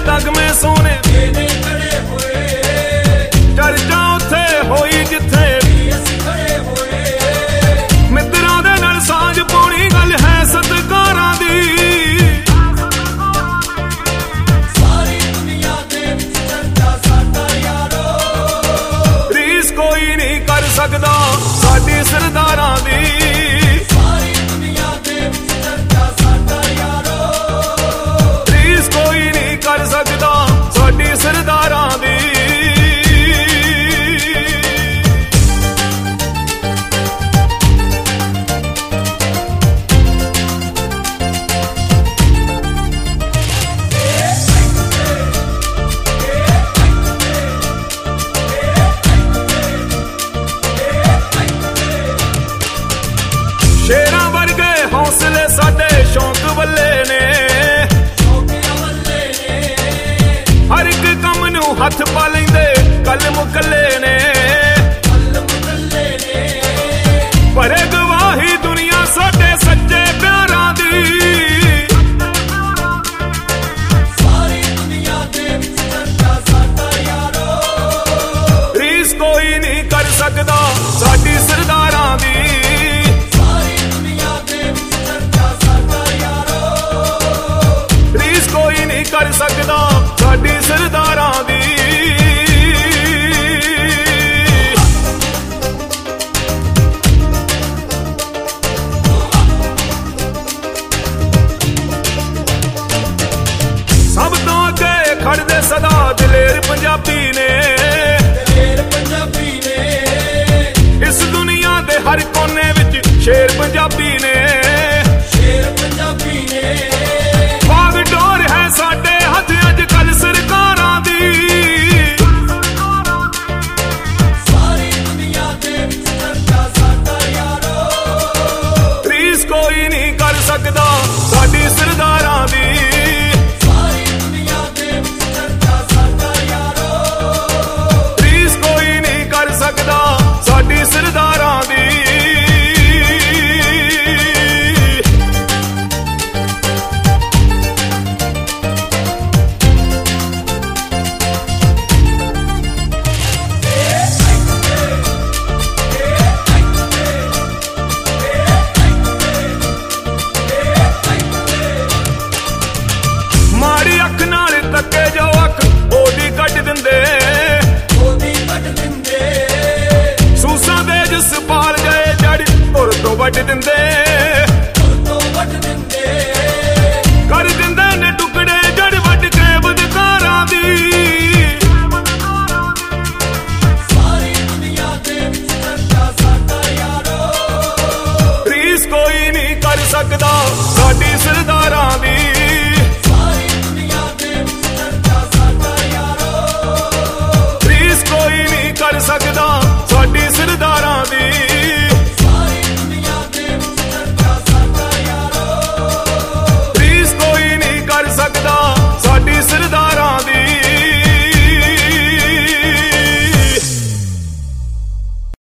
तगमे सोने चर्चा उत्थे होई जिथे मित्रां दे नाल सांझ पाउणी गल है सत्कारां दी सारी दुनिया दे विच चर्चा साडा यारो रीस कोई नहीं कर सकदा साडी सरदारां दी कर सकदा साडी सरदारां दी शेरां वर्गे हौसले साडे शौक वल्ले ने हर एक कम नू हथ पा लेंदे कल मुकल्ले ने पर गवाही दुनिया साडे सच्चे प्यारां दी सारी दुनिया दे विच चर्चा साडा यारो रीस कोई नहीं कर सकदा साडी सरदारां दी सारी दुनिया दे विच चर्चा साडा यारो रीस कोई नहीं कर सकदा साडी सरदारां दी सब तो अगे खड़दे सदा दलेर पंजाबी ने इस दुनिया दे हर कोने विच शेर पंजाबी ने बाग डोर है साडे हथ अजकल सरकारां दी सारी दुनिया दे विच चर्चा साडा यारो रीस कोई नहीं कर सकदा साडी सरदारां दी सारी दुनिया दे विच चर्चा साडा यारो रीस कोई नहीं कर सकदा साडी सरदारां दी माड़ी अख नाल तके जो अख ओदी कट दिंदे सूसां दे जसपाल गए जड़ तुर तो वड दिंदे